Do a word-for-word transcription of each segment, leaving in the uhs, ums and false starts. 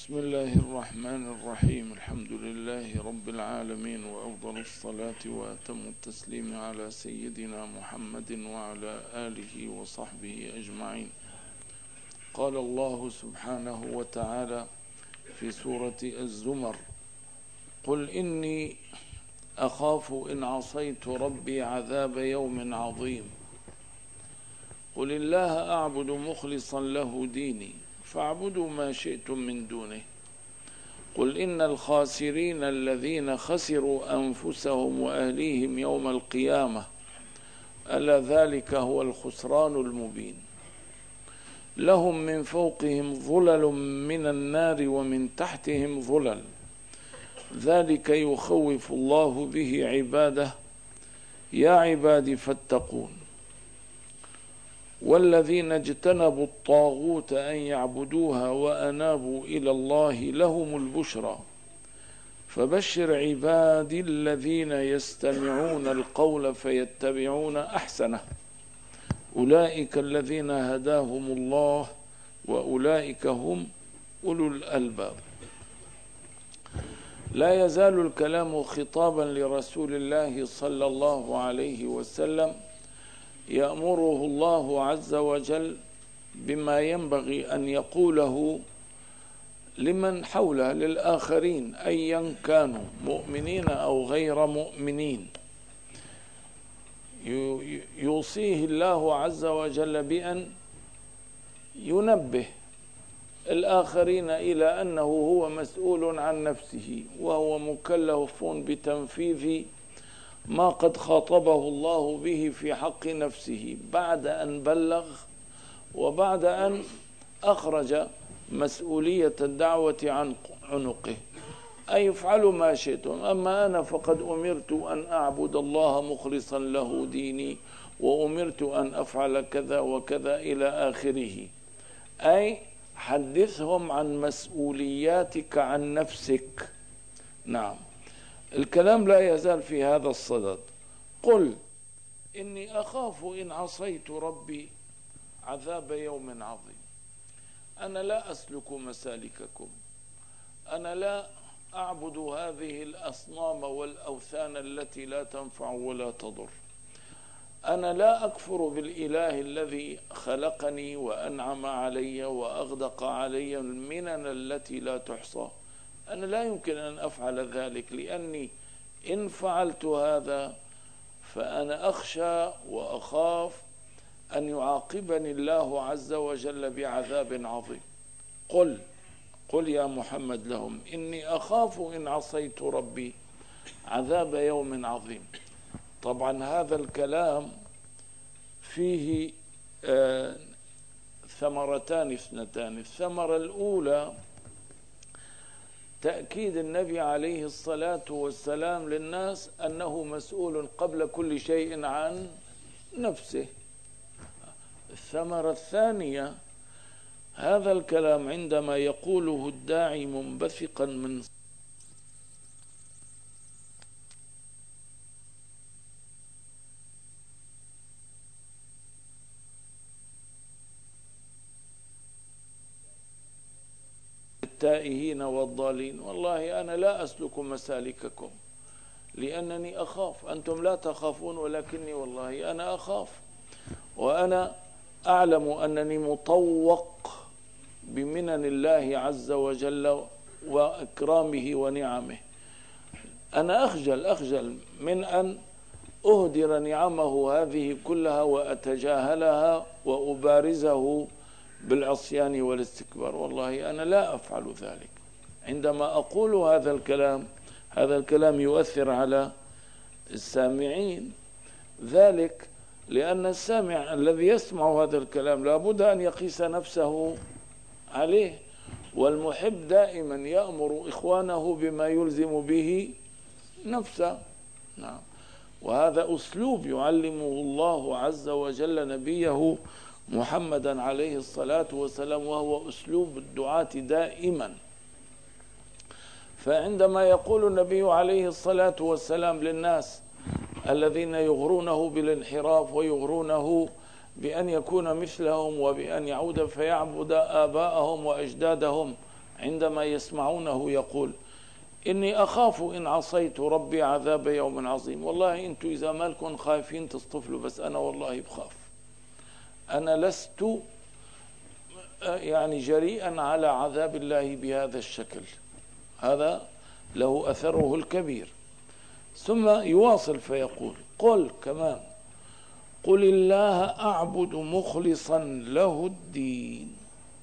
بسم الله الرحمن الرحيم. الحمد لله رب العالمين، وأفضل الصلاة وأتم التسليم على سيدنا محمد وعلى آله وصحبه أجمعين. قال الله سبحانه وتعالى في سورة الزمر: قل إني أخاف إن عصيت ربي عذاب يوم عظيم. قل الله أعبد مخلصا له ديني فاعبدوا ما شئتم من دونه. قل إن الخاسرين الذين خسروا أنفسهم وأهليهم يوم القيامة ألا ذلك هو الخسران المبين. لهم من فوقهم ظلل من النار ومن تحتهم ظلل، ذلك يخوف الله به عباده يا عبادي فاتقون. والذين اجتنبوا الطاغوت أن يعبدوها وأنابوا إلى الله لهم البشرى. فبشر عبادي الذين يستمعون القول فيتبعون أحسنه، أولئك الذين هداهم الله وأولئك هم أولو الألباب. لا يزال الكلام خطابا لرسول الله صلى الله عليه وسلم، يأمره الله عز وجل بما ينبغي أن يقوله لمن حوله، للآخرين أيا كانوا مؤمنين أو غير مؤمنين. يوصيه الله عز وجل بأن ينبه الآخرين إلى أنه هو مسؤول عن نفسه، وهو مكلف بتنفيذ ما قد خاطبه الله به في حق نفسه بعد أن بلغ وبعد أن أخرج مسؤولية الدعوة عن عنقه. أي افعلوا ما شئتم، أما أنا فقد أمرت أن أعبد الله مخلصا له ديني، وأمرت أن أفعل كذا وكذا إلى آخره. أي حدثهم عن مسؤولياتك عن نفسك. نعم، الكلام لا يزال في هذا الصدد. قل إني أخاف إن عصيت ربي عذاب يوم عظيم. أنا لا أسلك مسالككم، أنا لا أعبد هذه الأصنام والأوثان التي لا تنفع ولا تضر. أنا لا أكفر بالإله الذي خلقني وأنعم علي وأغدق علي المنن التي لا تحصى. أنا لا يمكن أن أفعل ذلك، لأني إن فعلت هذا فأنا أخشى وأخاف أن يعاقبني الله عز وجل بعذاب عظيم. قل قل يا محمد لهم إني أخاف إن عصيت ربي عذاب يوم عظيم. طبعا هذا الكلام فيه آه ثمرتان اثنتان. الثمرة الأولى تأكيد النبي عليه الصلاة والسلام للناس أنه مسؤول قبل كل شيء عن نفسه. الثمرة الثانية، هذا الكلام عندما يقوله الداعي منبثقا من التائهين والضالين، والله أنا لا أسلك مسالككم لأنني أخاف. أنتم لا تخافون، ولكني والله أنا أخاف، وأنا أعلم أنني مطوق بمنن الله عز وجل وإكرامه ونعمه. أنا أخجل أخجل من أن أهدر نعمه هذه كلها وأتجاهلها وأبارزه بالعصيان والاستكبار. والله أنا لا أفعل ذلك. عندما أقول هذا الكلام، هذا الكلام يؤثر على السامعين، ذلك لأن السامع الذي يسمع هذا الكلام لابد أن يقيس نفسه عليه، والمحب دائما يأمر إخوانه بما يلزم به نفسه. نعم، وهذا أسلوب يعلمه الله عز وجل نبيه محمدا عليه الصلاة والسلام، وهو أسلوب الدعاة دائما. فعندما يقول النبي عليه الصلاة والسلام للناس الذين يغرونه بالانحراف ويغرونه بأن يكون مثلهم وبأن يعود فيعبد آباءهم وأجدادهم عندما يسمعونه يقول إني أخاف إن عصيت ربي عذاب يوم عظيم. والله أنتم إذا ما لكم خايفين تصطفلوا، بس أنا والله بخاف. أنا لست يعني جريئا على عذاب الله بهذا الشكل، هذا له أثره الكبير. ثم يواصل فيقول قل كمان قل الله أعبد مخلصا له الدين.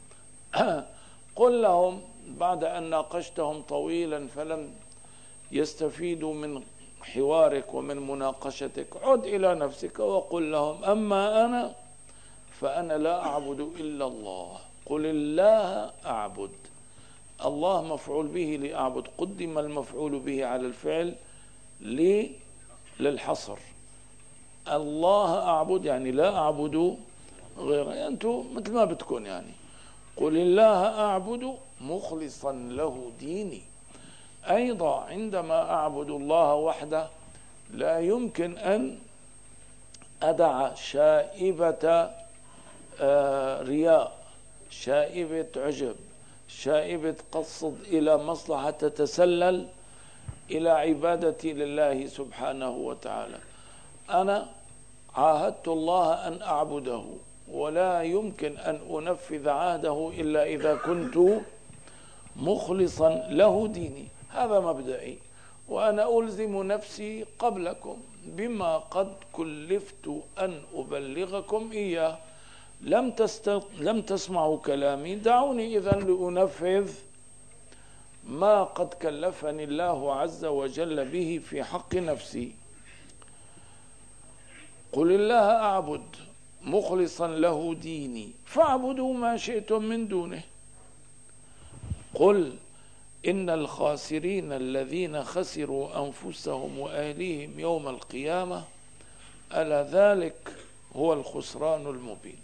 قل لهم بعد أن ناقشتهم طويلا فلم يستفيدوا من حوارك ومن مناقشتك، عد إلى نفسك وقل لهم أما أنا فأنا لا أعبد إلا الله. قل الله أعبد، الله مفعول به لأعبد، قدم المفعول به على الفعل للحصر. الله أعبد يعني لا أعبد غيره، أنتم مثل ما بتكون يعني. قل الله أعبد مخلصا له ديني. أيضا عندما أعبد الله وحده لا يمكن أن أدع شائبة رياء، شائبة عجب، شائبة قصد إلى مصلحة تتسلل إلى عبادتي لله سبحانه وتعالى. أنا عاهدت الله أن أعبده، ولا يمكن أن أنفذ عهده إلا إذا كنت مخلصا له ديني. هذا مبدئي، وأنا ألزم نفسي قبلكم بما قد كلفت أن أبلغكم إياه. لم تست... لم تسمعوا كلامي، دعوني إذن لأنفذ ما قد كلفني الله عز وجل به في حق نفسي. قل الله أعبد مخلصا له ديني فاعبدوا ما شئتم من دونه. قل إن الخاسرين الذين خسروا أنفسهم وأهليهم يوم القيامة ألا ذلك هو الخسران المبين.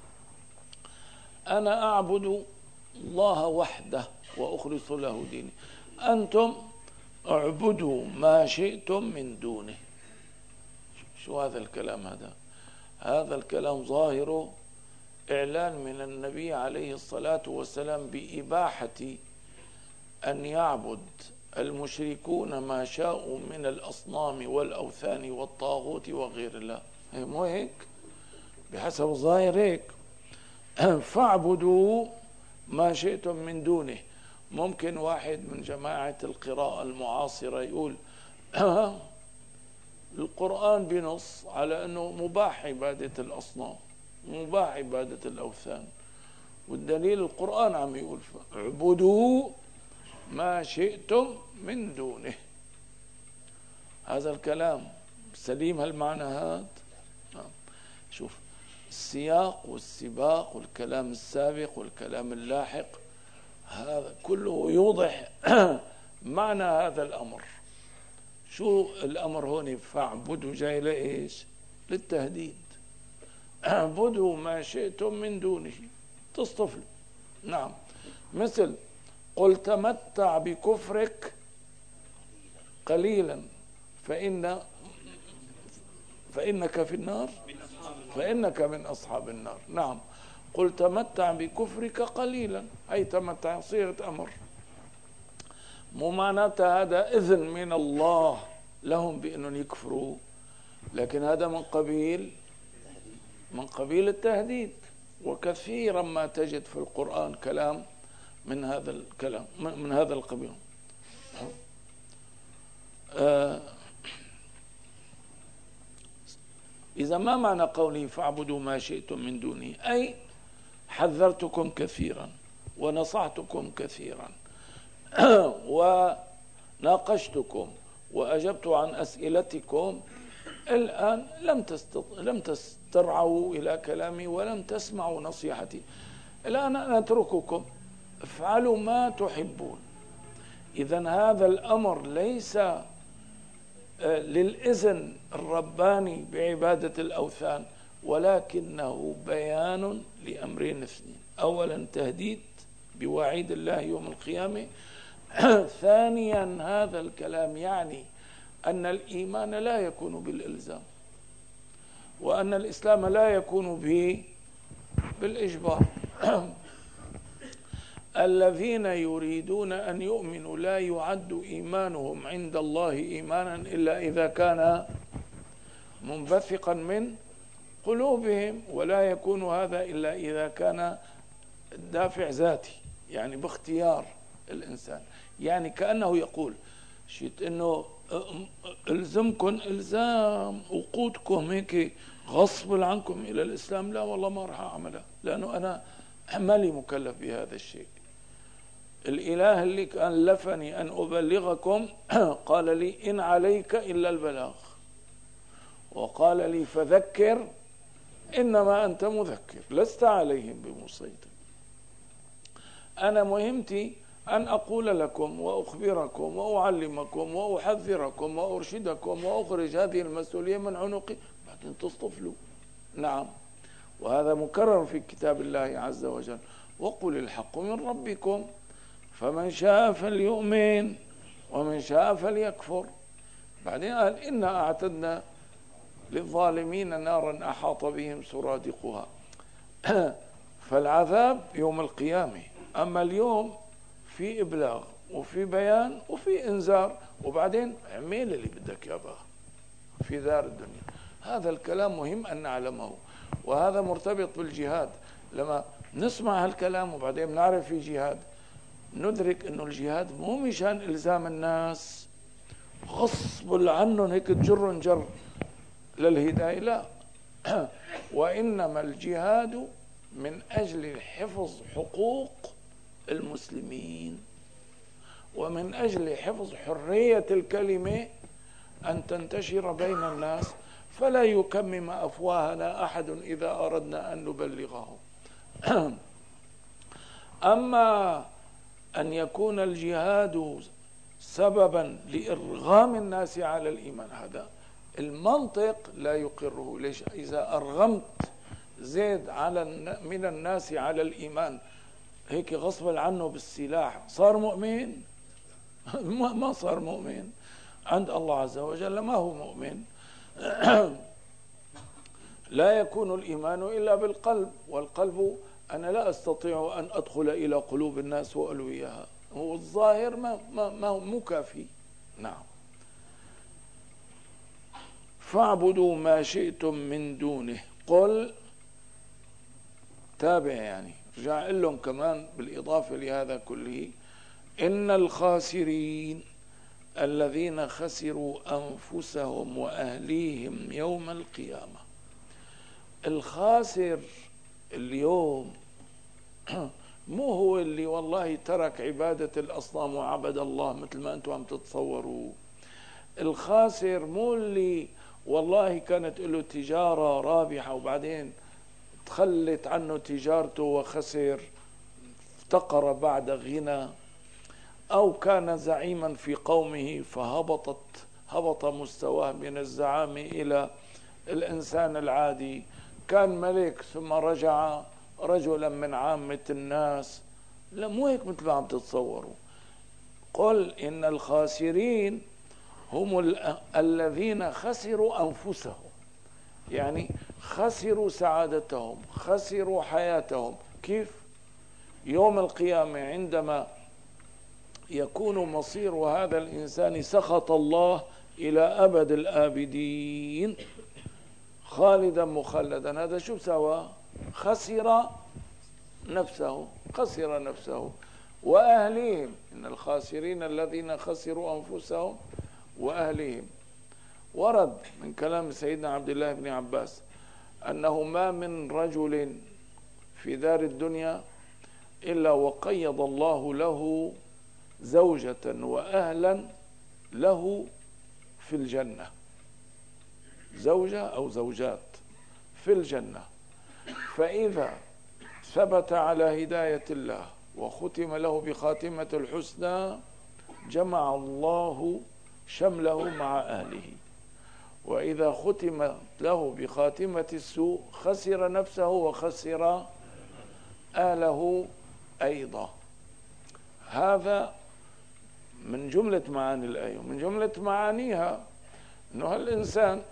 أنا أعبد الله وحده وأخلص له ديني، أنتم اعبدوا ما شئتم من دونه. شو هذا الكلام؟ هذا هذا الكلام ظاهره إعلان من النبي عليه الصلاة والسلام بإباحة أن يعبد المشركون ما شاءوا من الأصنام والأوثان والطاغوت وغير الله. مو هيك؟ بحسب الظاهر هيك. فاعبدوا ما شئتم من دونه. ممكن واحد من جماعة القراءة المعاصرة يقول القرآن بنص على أنه مباح عبادة الأصنام، مباح عبادة الأوثان، والدليل القرآن عم يقول اعبدوا ما شئتم من دونه. هذا الكلام سليم هالمعنى هذا؟ شوف السياق والسباق والكلام السابق والكلام اللاحق، هذا كله يوضح معنى هذا الأمر. شو الأمر هون؟ فاعبدوا جاي لإيش؟ للتهديد. اعبدوا ما شئتم من دونه، تصطفلوا. نعم، مثل قل تمتع بكفرك قليلا فإن فإنك في النار فإنك من أصحاب النار. نعم، قل تمتع بكفرك قليلا، أي تمتع، صيغة أمر، مو معناتها هذا إذن من الله لهم بأنهم يكفروا، لكن هذا من قبيل من قبيل التهديد. وكثيرا ما تجد في القرآن كلام من هذا الكلام من هذا القبيل. آه إذا ما معنى قولي فاعبدوا ما شئتم من دوني؟ أي حذرتكم كثيرا ونصحتكم كثيرا وناقشتكم وأجبت عن أسئلتكم، الآن لم تستط... لم تسترعوا إلى كلامي ولم تسمعوا نصيحتي. الآن أنا أترككم، افعلوا ما تحبون. إذن هذا الأمر ليس للإذن الرباني بعبادة الأوثان، ولكنه بيان لأمرين اثنين: أولا تهديد بوعيد الله يوم القيامة، ثانيا هذا الكلام يعني أن الإيمان لا يكون بالإلزام، وأن الإسلام لا يكون به بالإجبار. الذين يريدون أن يؤمنوا لا يعد إيمانهم عند الله إيمانا إلا إذا كان منبثقا من قلوبهم، ولا يكون هذا إلا إذا كان الدافع ذاتي، يعني باختيار الإنسان. يعني كأنه يقول شيت إنه إلزمكم إلزام وقودكم هيك غصب عنكم إلى الإسلام، لا والله ما راح أعملها، لأنه أنا مالي مكلف بهذا الشيء. الإله اللي كلفني أن أبلغكم قال لي إن عليك إلا البلاغ، وقال لي فذكر إنما أنت مذكر لست عليهم بمسيطر. أنا مهمتي أن أقول لكم وأخبركم وأعلمكم وأحذركم وأرشدكم وأخرج هذه المسؤولية من عنقي، بعدين تصطفلوا. نعم، وهذا مكرر في كتاب الله عز وجل: وقل الحق من ربكم فمن شاء فليؤمن ومن شاء فليكفر. بعدين قال إنا أعتدنا للظالمين نارا أحاط بهم سرادقها. فالعذاب يوم القيامة، أما اليوم في إبلاغ وفي بيان وفي إنذار، وبعدين اعمل اللي بدك يابا في دار الدنيا. هذا الكلام مهم أن نعلمه، وهذا مرتبط بالجهاد. لما نسمع هالكلام وبعدين نعرف في جهاد، ندرك أنه الجهاد مو مشان إلزام الناس غصب عنهم هيك تجر جر للهداية، لا وإنما الجهاد من أجل حفظ حقوق المسلمين، ومن أجل حفظ حرية الكلمة أن تنتشر بين الناس، فلا يكمم أفواهنا أحد إذا أردنا أن نبلغه. أما أن يكون الجهاد سببا لإرغام الناس على الإيمان، هذا المنطق لا يقره. ليش؟ إذا أرغمت زيد على من الناس على الإيمان هيك غصبا عنه بالسلاح، صار مؤمن؟ ما صار مؤمن عند الله عز وجل، ما هو مؤمن. لا يكون الإيمان إلا بالقلب، والقلب أنا لا أستطيع أن أدخل إلى قلوب الناس وألويها، هو الظاهر ما ما ما هو مو كافي. نعم. فاعبدوا ما شئتم من دونه. قل تابع، يعني رجع لهم كمان بالإضافة لهذا كله: إن الخاسرين الذين خسروا أنفسهم وأهليهم يوم القيامة. الخاسر اليوم مو هو اللي والله ترك عبادة الأصنام وعبد الله مثل ما أنتم عم تتصوروا. الخاسر مو اللي والله كانت له تجارة رابحة وبعدين تخلت عنه تجارته وخسر، افتقر بعد غنى، أو كان زعيما في قومه فهبطت هبط مستواه من الزعامة إلى الإنسان العادي، كان ملك ثم رجع رجلا من عامة الناس. لا، مو هيك مثل ما عم تتصوروا. قل إن الخاسرين هم الذين خسروا أنفسهم، يعني خسروا سعادتهم، خسروا حياتهم. كيف؟ يوم القيامة عندما يكون مصير هذا الإنسان سخط الله إلى أبد الآبدين خالدا مخلدا، هذا شو سوى؟ خسر نفسه، خسر نفسه وأهليهم. إن الخاسرين الذين خسروا أنفسهم وأهليهم. ورد من كلام سيدنا عبد الله بن عباس أنه ما من رجل في دار الدنيا إلا وقيض الله له زوجة وأهلا له في الجنة، زوجة أو زوجات في الجنة. فإذا ثبت على هداية الله وختم له بخاتمة الحسنى جمع الله شمله مع أهله، وإذا ختم له بخاتمة السوء خسر نفسه وخسر أهله أيضا. هذا من جملة معاني الآية. ومن جملة معانيها أنه الإنسان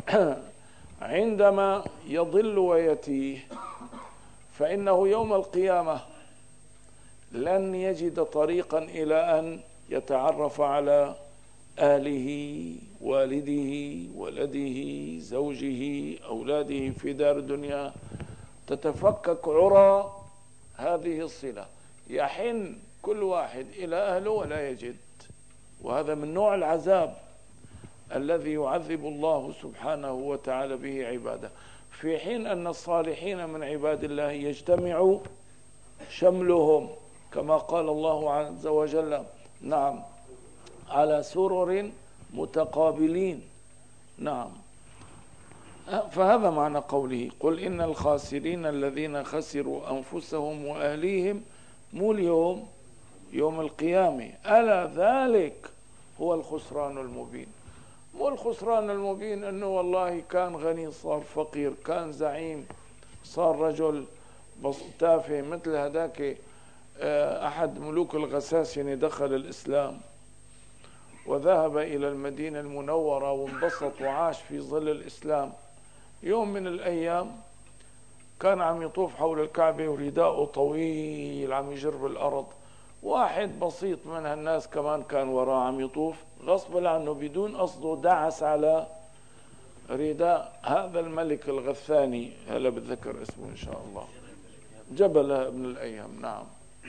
عندما يضل ويتيه فإنه يوم القيامة لن يجد طريقا إلى أن يتعرف على أهله، والده، ولده، زوجه، أولاده في دار الدنيا. تتفكك عرى هذه الصلة، يحن كل واحد إلى أهله ولا يجد. وهذا من نوع العذاب الذي يعذب الله سبحانه وتعالى به عباده، في حين أن الصالحين من عباد الله يجتمع شملهم كما قال الله عز وجل: نعم، على سرر متقابلين. نعم. فهذا معنى قوله: قل إن الخاسرين الذين خسروا أنفسهم وأهليهم، مو اليوم، يوم القيامة. ألا ذلك هو الخسران المبين. مو الخسران المبين أنه والله كان غني صار فقير، كان زعيم صار رجل تافه. مثل هذاك أحد ملوك الغساسنة دخل الإسلام وذهب إلى المدينة المنورة وانبسط وعاش في ظل الإسلام. يوم من الأيام كان عم يطوف حول الكعبة ورداءه طويل عم يجر بالأرض. واحد بسيط من هالناس كمان كان وراه عم يطوف، غصب عنه بدون قصده دعس على رداء هذا الملك الغثاني، هلا بتذكر اسمه إن شاء الله، جبلة ابن الأيهم. نعم.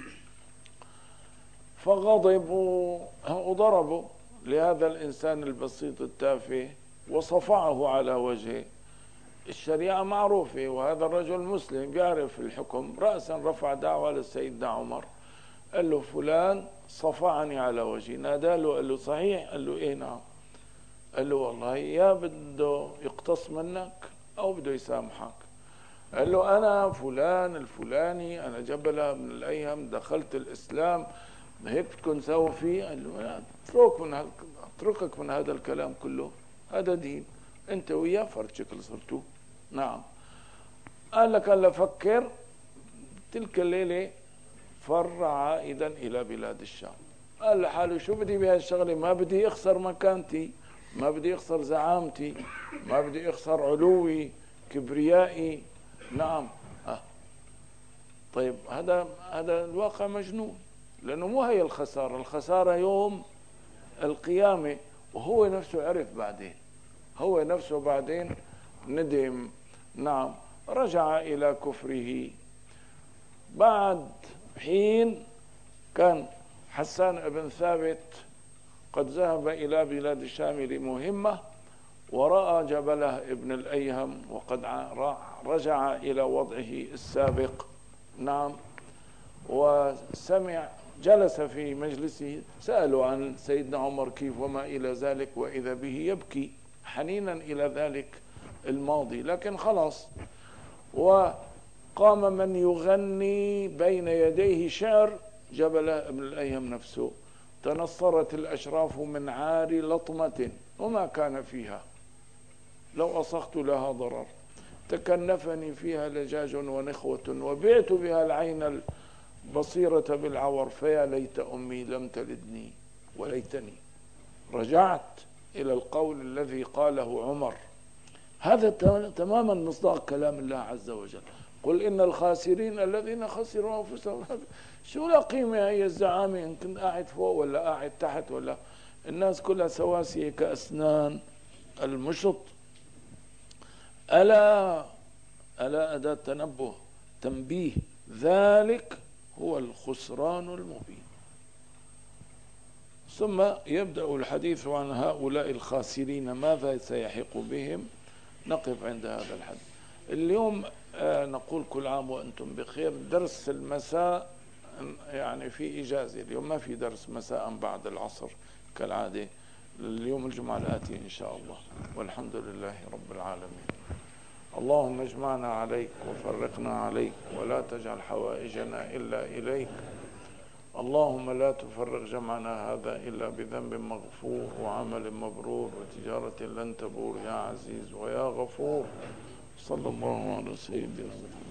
فغضبوا وضربوا لهذا الإنسان البسيط التافه وصفعه على وجهه. الشريعة معروفة وهذا الرجل مسلم بيعرف الحكم. رأسا رفع دعوة للسيدنا عمر، قال له: فلان صفعني على وجهي. نادى له قال له: صحيح؟ قال له: إيه نعم. قال له: والله يا بده يقتص منك أو بده يسامحك. قال له: أنا فلان الفلاني، أنا جبلة من الأيهم، دخلت الإسلام، هيك بدكم تسووا فيه؟ قال له: اترك من اتركك من هذا الكلام كله، هذا دين، أنت وياه فرد شكل صرتوا. نعم. قال لك: هلا فكر. تلك الليلة فر عائدا إلى بلاد الشام. قال لحاله: شو بدي بهالشغلة؟ ما بدي أخسر مكانتي، ما بدي أخسر زعامتي، ما بدي أخسر علوي كبريائي. نعم. آه. طيب هذا هذا الواقع مجنون، لأنه مو هي الخسارة، الخسارة يوم القيامة. وهو نفسه عرف بعدين، هو نفسه بعدين ندم. نعم. رجع إلى كفره. بعد حين كان حسان بن ثابت قد ذهب إلى بلاد الشام لمهمة، ورأى جبلة ابن الأيهم وقد رجع إلى وضعه السابق. نعم. وسمع، جلس في مجلسه، سألوا عن سيدنا عمر كيف وما إلى ذلك، وإذا به يبكي حنينا إلى ذلك الماضي. لكن خلاص. وقام من يغني بين يديه شعر جبلة ابن الأيهم نفسه: تنصرت الأشراف من عار لطمة وما كان فيها، لو أصخت لها ضرر، تكنفني فيها لجاج ونخوة، وبعت بها العين البصيرة بالعور، فيا ليت أمي لم تلدني وليتني. رجعت إلى القول الذي قاله عمر. هذا تماما مصداق كلام الله عز وجل: قل إن الخاسرين الذين خسروا أنفسهم. شو لا قيمة هي الزعامة إن كنت قاعد فوق ولا قاعد تحت، ولا الناس كلها سواسية كأسنان المشط. ألا ألا أداة تنبه، تنبيه: ذلك هو الخسران المبين. ثم يبدأ الحديث عن هؤلاء الخاسرين، ماذا سيحق بهم. نقف عند هذا الحد اليوم. آه نقول كل عام وأنتم بخير. درس المساء يعني في إجازة اليوم، ما في درس مساء بعد العصر كالعادة. اليوم الجمعة الآتية إن شاء الله. والحمد لله رب العالمين. اللهم اجمعنا عليك وفرقنا عليك، ولا تجعل حوائجنا إلا إليك. اللهم لا تفرق جمعنا هذا إلا بذنب مغفور وعمل مبرور وتجارة لن تبور، يا عزيز ويا غفور. صلى الله على سيدنا محمد.